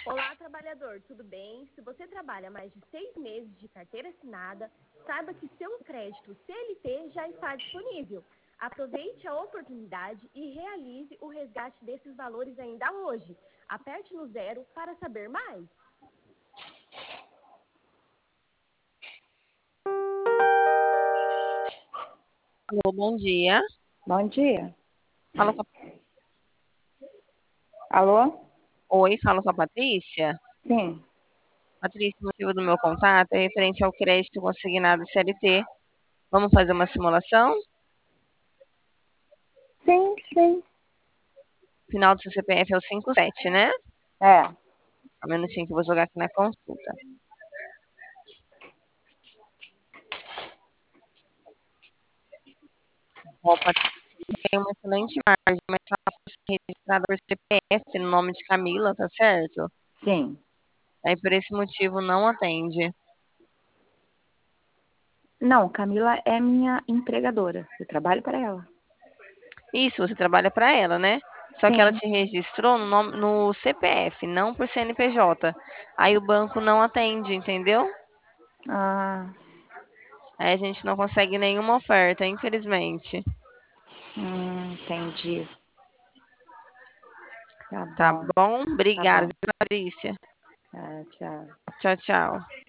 Olá, trabalhador, tudo bem? Se você trabalha mais de 6 meses de carteira assinada, saiba que seu crédito CLT já está disponível. Aproveite a oportunidade e realize o resgate desses valores ainda hoje. Aperte no 0 para saber mais. Alô, bom dia. Bom dia. Fala com Alô? Oi, fala com a Patrícia. Sim. Patrícia, o motivo do meu contato é referente ao crédito consignado CLT. Vamos fazer uma simulação? Sim. Final do seu CPF é o 57, né? É. Um minutinho que eu vou jogar aqui na consulta. Bom, Patrícia, tem uma excelente margem, mas ela foi registrada por CPF no nome de Camila, tá certo? Sim. Aí por esse motivo não atende. Não, Camila é minha empregadora. Eu trabalho para ela. Isso, você trabalha para ela, né? Só que ela Sim. te registrou no CPF, não por CNPJ. Aí o banco não atende, entendeu? Ah, Aí a gente não consegue nenhuma oferta, infelizmente. entendi. Tá Tá bom. bom? Tá Obrigada, bom. viu, Patrícia? Tchau. Tchau, tchau.